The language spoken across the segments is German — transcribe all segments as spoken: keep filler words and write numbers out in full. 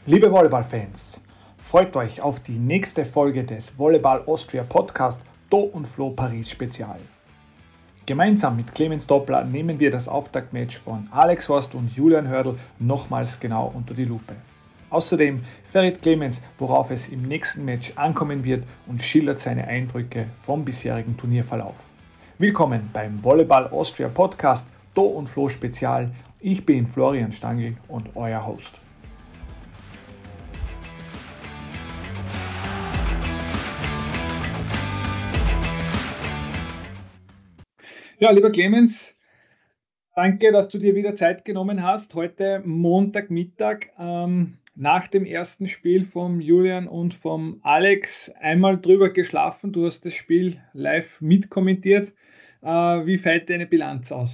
Liebe Volleyball-Fans, freut euch auf die nächste Folge des Volleyball Austria Podcast Do und Flo Paris Spezial. Gemeinsam mit Clemens Doppler nehmen wir das Auftaktmatch von Alex Horst und Julian Hördl nochmals genau unter die Lupe. Außerdem verrät Clemens, worauf es im nächsten Match ankommen wird und schildert seine Eindrücke vom bisherigen Turnierverlauf. Willkommen beim Volleyball Austria Podcast Do und Flo Spezial. Ich bin Florian Stangl und euer Host. Ja, lieber Clemens, danke, dass du dir wieder Zeit genommen hast. Heute Montagmittag ähm, nach dem ersten Spiel vom Julian und vom Alex einmal drüber geschlafen. Du hast das Spiel live mitkommentiert. Äh, wie fällt deine Bilanz aus?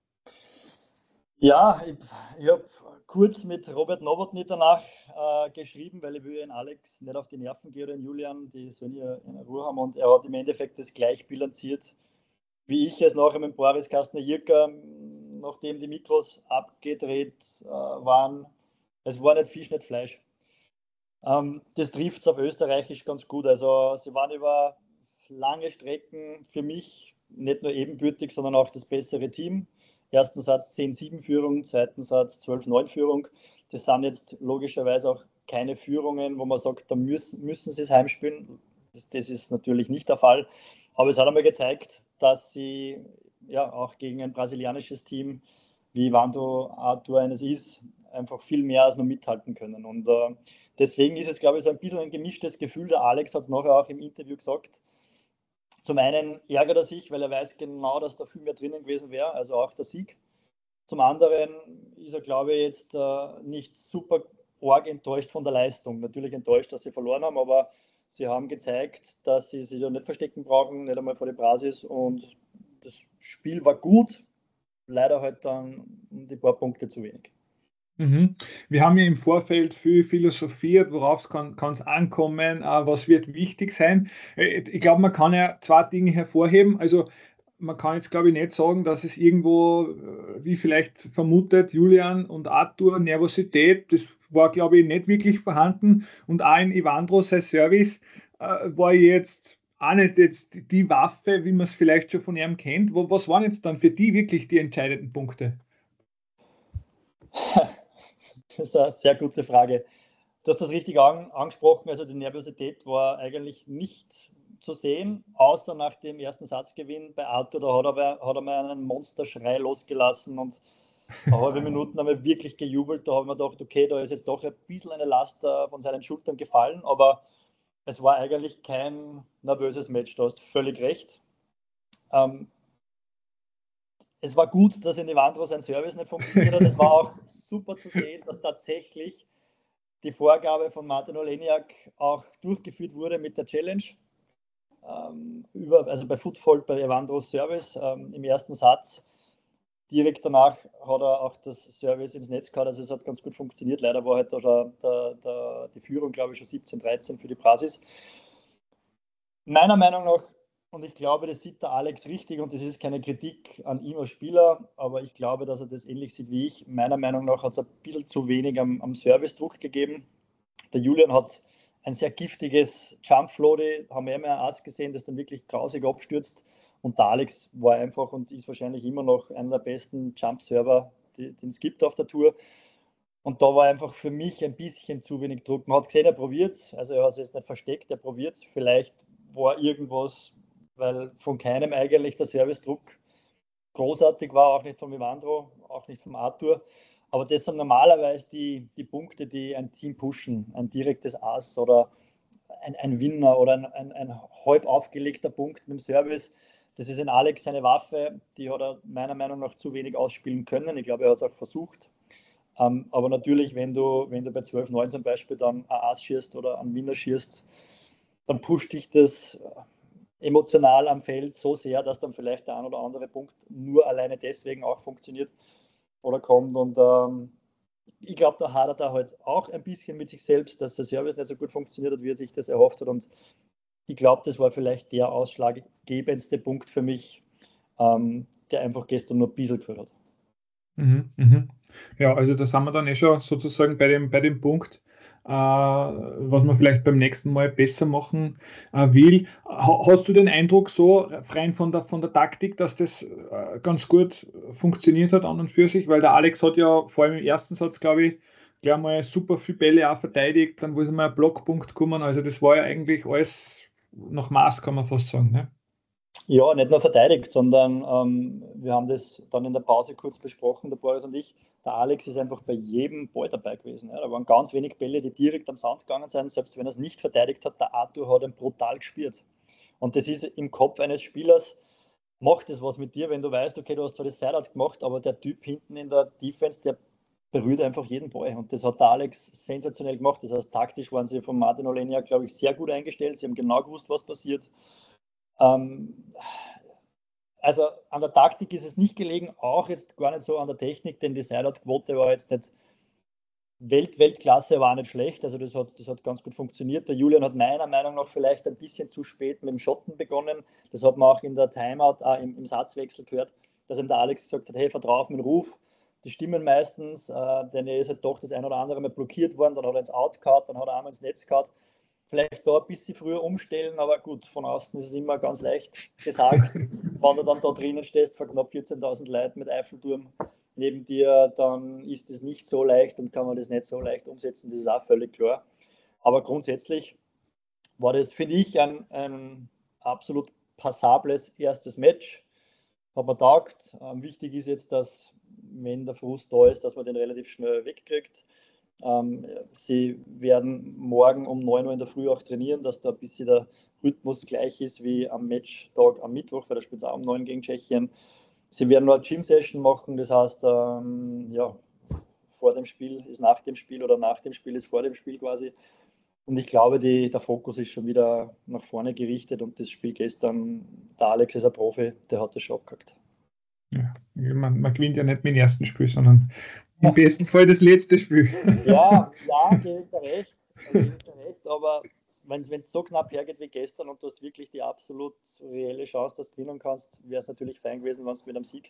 Ja, ich, ich habe kurz mit Robert Nowotny danach äh, geschrieben, weil ich will den Alex nicht auf die Nerven gehen, den Julian, die sollen ja in Ruhe haben, und er hat im Endeffekt das gleich bilanziert, wie ich es nachher mit Boris Kastner-Jirka, nachdem die Mikros abgedreht äh, waren. Es war nicht Fisch, nicht Fleisch. Ähm, das trifft es auf Österreichisch ganz gut. Also sie waren über lange Strecken für mich nicht nur ebenbürtig, sondern auch das bessere Team. Ersten Satz zehn sieben Führung, zweiten Satz zwölf neun Führung. Das sind jetzt logischerweise auch keine Führungen, wo man sagt, da müssen, müssen sie es heimspielen. Das, das ist natürlich nicht der Fall. Aber es hat einmal gezeigt, dass sie ja auch gegen ein brasilianisches Team, wie Wando Arthur eines ist, einfach viel mehr als nur mithalten können. Und äh, deswegen ist es, glaube ich, so ein bisschen ein gemischtes Gefühl. Der Alex hat es nachher auch im Interview gesagt. Zum einen ärgert er sich, weil er weiß genau, dass da viel mehr drinnen gewesen wäre, also auch der Sieg. Zum anderen ist er, glaube ich, jetzt äh, nicht super arg enttäuscht von der Leistung. Natürlich enttäuscht, dass sie verloren haben, aber sie haben gezeigt, dass sie sich ja nicht verstecken brauchen, nicht einmal vor der Basis. Und das Spiel war gut, leider halt dann die paar Punkte zu wenig. Mhm. Wir haben ja im Vorfeld viel philosophiert, worauf es kann es ankommen, äh, was wird wichtig sein. Äh, Ich glaube, man kann ja zwei Dinge hervorheben. Also man kann jetzt, glaube ich, nicht sagen, dass es irgendwo, äh, wie vielleicht vermutet, Julian und Arthur, Nervosität, das war, glaube ich, nicht wirklich vorhanden. Und auch in Evandro sein Service äh, war jetzt auch nicht jetzt die Waffe, wie man es vielleicht schon von ihm kennt. Wo- Was waren jetzt dann für die wirklich die entscheidenden Punkte? Das ist eine sehr gute Frage. Du hast das richtig an, angesprochen, also die Nervosität war eigentlich nicht zu sehen, außer nach dem ersten Satzgewinn bei Arthur, da hat er, hat er mal einen Monsterschrei losgelassen und eine halbe Minute haben wir wirklich gejubelt, da haben wir gedacht, okay, da ist jetzt doch ein bisschen eine Last äh, von seinen Schultern gefallen, aber es war eigentlich kein nervöses Match, du hast völlig recht. Ähm, es war gut, dass in Evandro sein Service nicht funktioniert hat, es war auch super zu sehen, dass tatsächlich die Vorgabe von Martin Oleniak auch durchgeführt wurde mit der Challenge. Ähm, über, also bei Footfault, bei Evandros Service ähm, im ersten Satz. Direkt danach hat er auch das Service ins Netz gehabt, also es hat ganz gut funktioniert. Leider war halt da schon der, der, die Führung, glaube ich, schon siebzehn dreizehn für die Brasis. Meiner Meinung nach, und ich glaube, das sieht der Alex richtig, und das ist keine Kritik an ihm als Spieler, aber ich glaube, dass er das ähnlich sieht wie ich. Meiner Meinung nach hat es ein bisschen zu wenig am, am Service-Druck gegeben. Der Julian hat ein sehr giftiges Jump-Flow, haben wir immer erst gesehen, das dann wirklich grausig abstürzt. Und der Alex war einfach und ist wahrscheinlich immer noch einer der besten Jump-Server, den es gibt auf der Tour. Und da war einfach für mich ein bisschen zu wenig Druck. Man hat gesehen, er probiert es, also er hat es jetzt nicht versteckt, er probiert es. Vielleicht war irgendwas, weil von keinem eigentlich der Servicedruck großartig war, auch nicht von Vivandro, auch nicht vom Arthur. Aber das sind normalerweise die, die Punkte, die ein Team pushen. Ein direktes Ass oder ein, ein Winner oder ein, ein, ein halb aufgelegter Punkt mit dem Service. Das ist in Alex seine Waffe, die hat er meiner Meinung nach zu wenig ausspielen können. Ich glaube, er hat es auch versucht. Ähm, aber natürlich, wenn du, wenn du bei zwölf neun zum Beispiel dann ein Ass schießt oder einen Winner schießt, dann pusht dich das emotional am Feld so sehr, dass dann vielleicht der ein oder andere Punkt nur alleine deswegen auch funktioniert oder kommt. Und ähm, ich glaube, da hadert er halt auch ein bisschen mit sich selbst, dass der Service nicht so gut funktioniert hat, wie er sich das erhofft hat. Und ich glaube, das war vielleicht der ausschlaggebendste Punkt für mich, ähm, der einfach gestern nur ein bisschen geführt hat. Mhm, mhm. Ja, also da sind wir dann eh schon sozusagen bei dem, bei dem Punkt. äh, was man vielleicht beim nächsten Mal besser machen äh, will. Ha hast du den Eindruck so, rein von der, von der Taktik, dass das äh, ganz gut funktioniert hat an und für sich? Weil der Alex hat ja vor allem im ersten Satz, glaube ich, gleich mal super viele Bälle auch verteidigt, dann wollte mal ein Blockpunkt kommen, also das war ja eigentlich alles nach Maß, kann man fast sagen. Ne? Ja, nicht nur verteidigt, sondern ähm, wir haben das dann in der Pause kurz besprochen, der Boris und ich. Der Alex ist einfach bei jedem Ball dabei gewesen. Ja. Da waren ganz wenig Bälle, die direkt am Sand gegangen sind. Selbst wenn er es nicht verteidigt hat, der Arthur hat ihn brutal gespielt. Und das ist im Kopf eines Spielers, macht es was mit dir, wenn du weißt, okay, du hast zwar das Sideout gemacht, aber der Typ hinten in der Defense, der berührt einfach jeden Ball. Und das hat der Alex sensationell gemacht. Das heißt, taktisch waren sie von Martin Olenia, glaube ich, sehr gut eingestellt. Sie haben genau gewusst, was passiert. Ähm, also an der Taktik ist es nicht gelegen, auch jetzt gar nicht so an der Technik, denn die Sideout-Quote war jetzt nicht Welt, Weltklasse, war nicht schlecht. Also das hat, das hat ganz gut funktioniert. Der Julian hat meiner Meinung nach vielleicht ein bisschen zu spät mit dem Schotten begonnen. Das hat man auch in der Timeout, äh, im, im Satzwechsel gehört, dass ihm der Alex gesagt hat, hey, vertrau auf meinen Ruf. Die stimmen meistens, äh, denn er ist halt doch das ein oder andere Mal blockiert worden, dann hat er ins Out gehabt, dann hat er einmal ins Netz gehabt. Vielleicht da ein bisschen früher umstellen, aber gut, von außen ist es immer ganz leicht gesagt. Wenn du dann da drinnen stehst, vor knapp vierzehntausend Leuten mit Eiffelturm neben dir, dann ist es nicht so leicht und kann man das nicht so leicht umsetzen, das ist auch völlig klar. Aber grundsätzlich war das, finde ich, ein, ein absolut passables erstes Match. Hat man taugt. Ähm, wichtig ist jetzt, dass, wenn der Frust da ist, dass man den relativ schnell wegkriegt. Ähm, sie werden morgen um neun Uhr in der Früh auch trainieren, dass da ein bisschen der Rhythmus gleich ist wie am Matchtag am Mittwoch, weil da spielt es auch um neun gegen Tschechien. Sie werden nur eine Gym-Session machen, das heißt, ähm, ja, vor dem Spiel ist nach dem Spiel oder nach dem Spiel ist vor dem Spiel quasi. Und ich glaube, die, der Fokus ist schon wieder nach vorne gerichtet und das Spiel gestern, der Alex ist ein Profi, der hat das schon abgehakt. Ja, man, man gewinnt ja nicht mit dem ersten Spiel, sondern im besten Fall das letzte Spiel. Ja, ja, gebe ich dir recht, gebe ich dir recht, aber wenn es so knapp hergeht wie gestern und du hast wirklich die absolut reelle Chance, dass du gewinnen kannst, wäre es natürlich fein gewesen, wenn du mit einem Sieg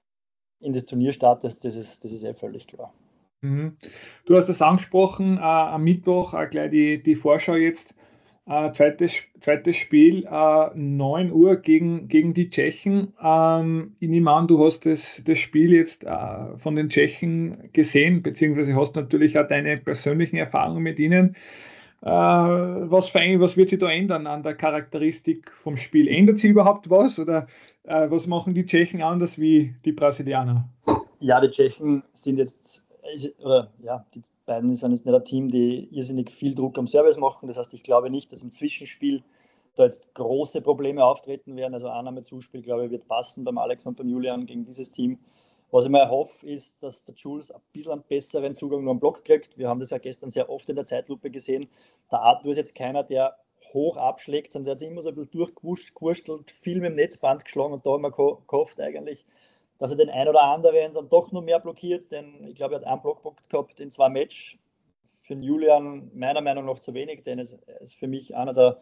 in das Turnier startest, das ist, das ist eh völlig klar. Mhm. Du hast es angesprochen, äh, am Mittwoch äh, gleich die, die Vorschau jetzt, äh, zweites, zweites Spiel, äh, neun Uhr gegen, gegen die Tschechen. Ähm, ich nehme an, du hast das, das Spiel jetzt äh, von den Tschechen gesehen, beziehungsweise hast natürlich auch deine persönlichen Erfahrungen mit ihnen. Äh, was, für ein, was wird sich da ändern an der Charakteristik vom Spiel? Ändert sich überhaupt was oder äh, was machen die Tschechen anders wie die Brasilianer? Ja, die Tschechen sind jetzt, oder ja, die beiden sind jetzt nicht ein Team, die irrsinnig viel Druck am Service machen. Das heißt, ich glaube nicht, dass im Zwischenspiel da jetzt große Probleme auftreten werden. Also Annahme-Zuspiel, glaube ich, wird passen beim Alex und beim Julian gegen dieses Team. Was ich mir hoffe, ist, dass der Jules ein bisschen einen besseren Zugang nur am Block kriegt. Wir haben das ja gestern sehr oft in der Zeitlupe gesehen. Der Arthur ist jetzt keiner, der hoch abschlägt, sondern der hat sich immer so ein bisschen durchgewurschtelt, viel mit dem Netzband geschlagen und da haben wir gehofft eigentlich, dass er den ein oder anderen dann doch noch mehr blockiert, denn ich glaube, er hat einen Blockpunkt gehabt in zwei Matches. Für den Julian meiner Meinung nach zu wenig, denn er ist für mich einer der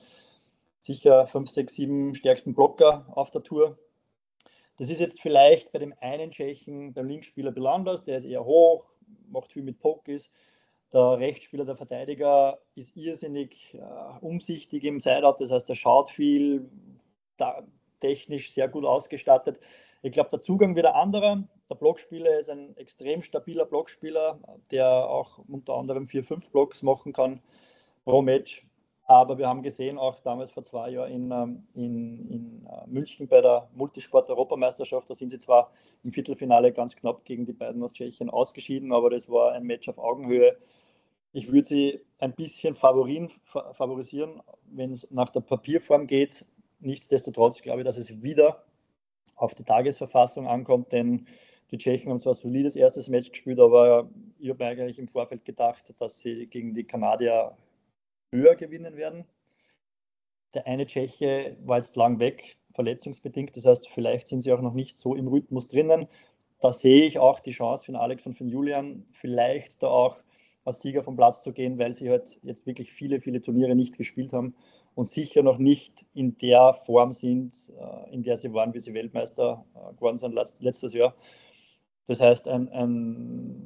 sicher fünf, sechs, sieben stärksten Blocker auf der Tour. Das ist jetzt vielleicht bei dem einen Tschechen, beim Linksspieler ein bisschen anders, der ist eher hoch, macht viel mit Pokis. Der Rechtsspieler, der Verteidiger, ist irrsinnig äh, umsichtig im Sideout, das heißt, er schaut viel, da, technisch sehr gut ausgestattet. Ich glaube, der Zugang wird ein anderer. Der Blockspieler ist ein extrem stabiler Blockspieler, der auch unter anderem vier, fünf Blocks machen kann pro Match. Aber wir haben gesehen, auch damals vor zwei Jahren in, in, in München bei der Multisport-Europameisterschaft, da sind sie zwar im Viertelfinale ganz knapp gegen die beiden aus Tschechien ausgeschieden, aber das war ein Match auf Augenhöhe. Ich würde sie ein bisschen favorin, favorisieren, wenn es nach der Papierform geht. Nichtsdestotrotz glaube ich, dass es wieder auf die Tagesverfassung ankommt, denn die Tschechen haben zwar ein solides erstes Match gespielt, aber ich habe eigentlich im Vorfeld gedacht, dass sie gegen die Kanadier höher gewinnen werden. Der eine Tscheche war jetzt lang weg, verletzungsbedingt, das heißt, vielleicht sind sie auch noch nicht so im Rhythmus drinnen. Da sehe ich auch die Chance für den Alex und für den Julian, vielleicht da auch als Sieger vom Platz zu gehen, weil sie halt jetzt wirklich viele, viele Turniere nicht gespielt haben und sicher noch nicht in der Form sind, in der sie waren, wie sie Weltmeister geworden sind letztes Jahr. Das heißt, ein, ein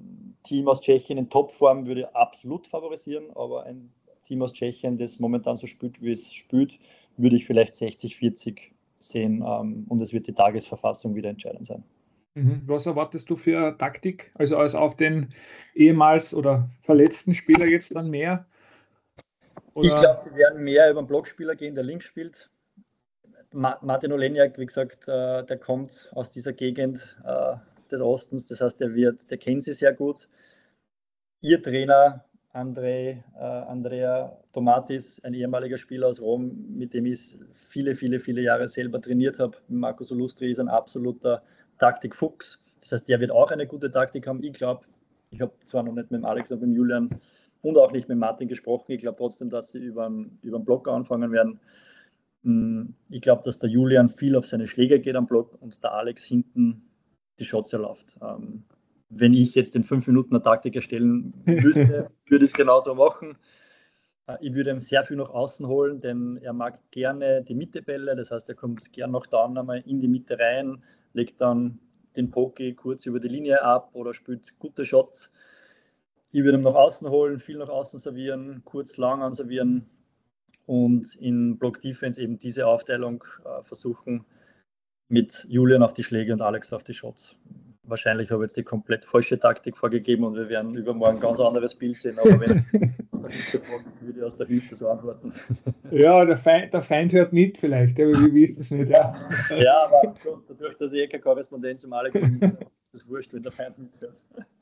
Team aus Tschechien in Topform würde absolut favorisieren, aber ein Team aus Tschechien, das momentan so spielt, wie es spielt, würde ich vielleicht sechzig vierzig sehen, ähm, und es wird die Tagesverfassung wieder entscheidend sein. Was erwartest du für eine Taktik? Also als auf den ehemals oder verletzten Spieler jetzt dann mehr? Oder? Ich glaube, sie werden mehr über den Blockspieler gehen, der links spielt. Martin Oleniak, wie gesagt, äh, der kommt aus dieser Gegend äh, des Ostens, das heißt, der wird, der kennt sie sehr gut. Ihr Trainer, André, äh, Andrea Tomatis, ein ehemaliger Spieler aus Rom, mit dem ich viele, viele, viele Jahre selber trainiert habe. Marco Solustri ist ein absoluter Taktikfuchs. Das heißt, der wird auch eine gute Taktik haben. Ich glaube, ich habe zwar noch nicht mit dem Alex und mit dem Julian und auch nicht mit Martin gesprochen. Ich glaube trotzdem, dass sie über einen, über einen Block anfangen werden. Ich glaube, dass der Julian viel auf seine Schläge geht am Block und der Alex hinten die Shots erlauft. Ähm, wenn ich jetzt in fünf Minuten eine Taktik erstellen müsste, würde ich es genauso machen. Äh, ich würde ihm sehr viel nach außen holen, denn er mag gerne die Mittebälle. Das heißt, er kommt gerne noch da einmal in die Mitte rein, legt dann den Poké kurz über die Linie ab oder spielt gute Shots. Ich würde ihn nach außen holen, viel nach außen servieren, kurz lang anservieren. Und in Block Defense eben diese Aufteilung äh, versuchen mit Julian auf die Schläge und Alex auf die Shots. Wahrscheinlich habe ich jetzt die komplett falsche Taktik vorgegeben und wir werden übermorgen ein ganz anderes Bild sehen, aber wenn ich würde ich aus der Hüfte so antworten. Ja, der Feind, der Feind hört mit vielleicht, aber wir wissen es nicht. Ja, ja aber dadurch, dass ich eh keine Korrespondenz zum Alex habe, ist es wurscht, wenn der Feind mithört.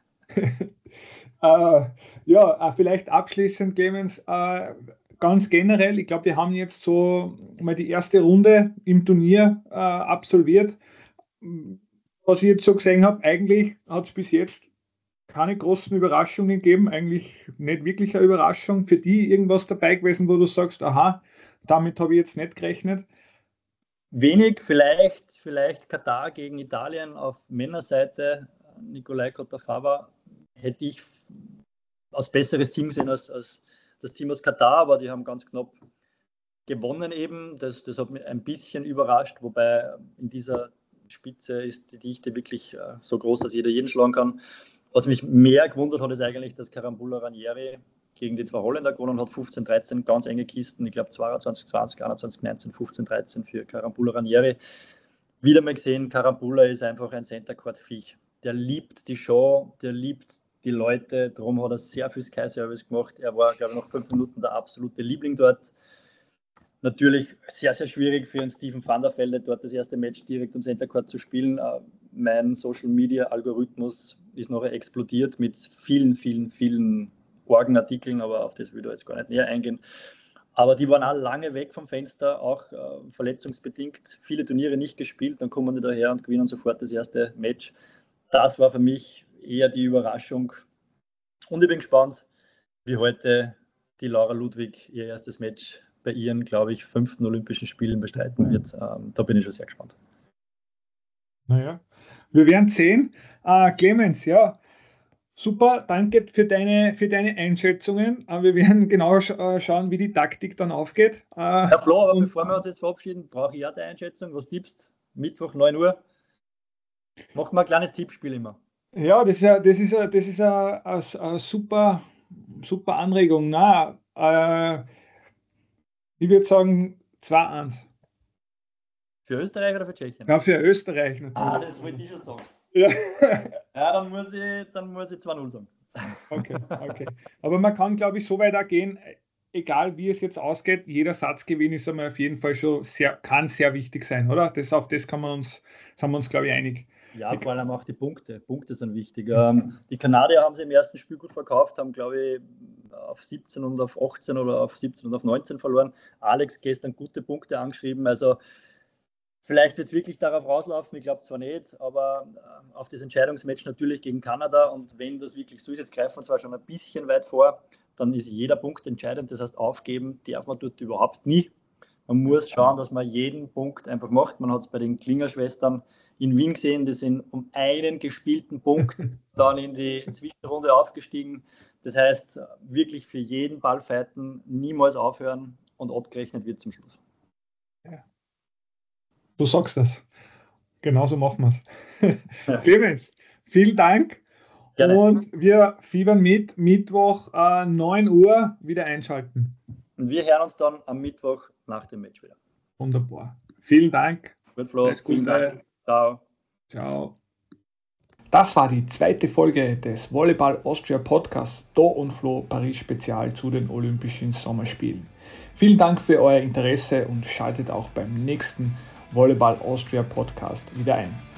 äh, ja, vielleicht abschließend, Clemens, äh, ganz generell, ich glaube, wir haben jetzt so mal die erste Runde im Turnier äh, absolviert. Was ich jetzt so gesehen habe, eigentlich hat es bis jetzt keine großen Überraschungen gegeben, eigentlich nicht wirklich eine Überraschung. Für die irgendwas dabei gewesen, wo du sagst, aha, damit habe ich jetzt nicht gerechnet? Wenig, vielleicht, vielleicht Katar gegen Italien auf Männerseite, Nicolai Cotta-Fava, hätte ich als besseres Team gesehen als, als das Team aus Katar, aber die haben ganz knapp gewonnen eben. Das, das hat mich ein bisschen überrascht, wobei in dieser Spitze ist die Dichte wirklich äh, so groß, dass jeder jeden schlagen kann. Was mich mehr gewundert hat, ist eigentlich, dass Karambula Ranieri gegen die zwei Holländer gewonnen hat, fünfzehn dreizehn, ganz enge Kisten, ich glaube zweiundzwanzig zwanzig, einundzwanzig neunzehn, fünfzehn dreizehn für Karambula Ranieri. Wieder mal gesehen, Karambula ist einfach ein Center-Court-Viech. Der liebt die Show, der liebt die Leute, darum hat er sehr viel Sky-Service gemacht. Er war, glaube ich, nach fünf Minuten der absolute Liebling dort. Natürlich sehr, sehr schwierig für einen Steven van der Velde, dort das erste Match direkt um Center Court zu spielen. Mein Social-Media-Algorithmus ist nachher explodiert mit vielen, vielen, vielen Orgenartikeln, aber auf das will ich jetzt gar nicht näher eingehen. Aber die waren alle lange weg vom Fenster, auch äh, verletzungsbedingt, viele Turniere nicht gespielt, dann kommen die daher und gewinnen sofort das erste Match. Das war für mich eher die Überraschung. Und ich bin gespannt, wie heute die Laura Ludwig ihr erstes Match bei ihren, glaube ich, fünften Olympischen Spielen bestreiten wird. Ähm, da bin ich schon sehr gespannt. Naja, wir werden sehen. Äh, Clemens, ja, super, danke für deine, für deine Einschätzungen. Äh, wir werden genau sch äh, schauen, wie die Taktik dann aufgeht. Äh, Herr Flo, aber bevor wir uns jetzt verabschieden, brauche ich ja die Einschätzung. Was tippst? Mittwoch, neun Uhr. Machen wir ein kleines Tippspiel immer. Ja, das ist ja, das ist ja, das ist ja eine, eine super, super Anregung. Na, äh, ich würde sagen zwei eins. Für Österreich oder für Tschechien? Ja, für Österreich natürlich. Ah, das wollte ich schon sagen. Ja, ja dann muss ich, dann muss ich zwei null sagen. Okay, okay. Aber man kann, glaube ich, so weit auch gehen, egal wie es jetzt ausgeht, jeder Satzgewinn ist einmal auf jeden Fall schon sehr, kann sehr wichtig sein, oder? Das, auf das kann man uns, sind wir uns, glaube ich, einig. Ja, vor allem auch die Punkte. Punkte sind wichtig. Ähm, die Kanadier haben sie im ersten Spiel gut verkauft, haben, glaube ich, auf siebzehn und auf achtzehn oder auf siebzehn und auf neunzehn verloren. Alex gestern gute Punkte angeschrieben. Also vielleicht wird es wirklich darauf rauslaufen, ich glaube zwar nicht, aber auf das Entscheidungsmatch natürlich gegen Kanada. Und wenn das wirklich so ist, jetzt greifen wir zwar schon ein bisschen weit vor, dann ist jeder Punkt entscheidend. Das heißt, aufgeben darf man dort überhaupt nie. Man muss schauen, dass man jeden Punkt einfach macht. Man hat es bei den Klinger-Schwestern in Wien gesehen, die sind um einen gespielten Punkt dann in die Zwischenrunde aufgestiegen. Das heißt, wirklich für jeden Ball fighten, niemals aufhören und abgerechnet wird zum Schluss. Ja. Du sagst das. Genauso machen wir es. Clemens, vielen Dank. Gerne. Und wir fiebern mit, Mittwoch äh, neun Uhr wieder einschalten. Und wir hören uns dann am Mittwoch nach dem Match wieder. Wunderbar. Vielen Dank. Gut, Flo. Vielen Dank. Ciao. Ciao. Das war die zweite Folge des Volleyball Austria Podcasts Do und Flo Paris Spezial zu den Olympischen Sommerspielen. Vielen Dank für euer Interesse und schaltet auch beim nächsten Volleyball Austria Podcast wieder ein.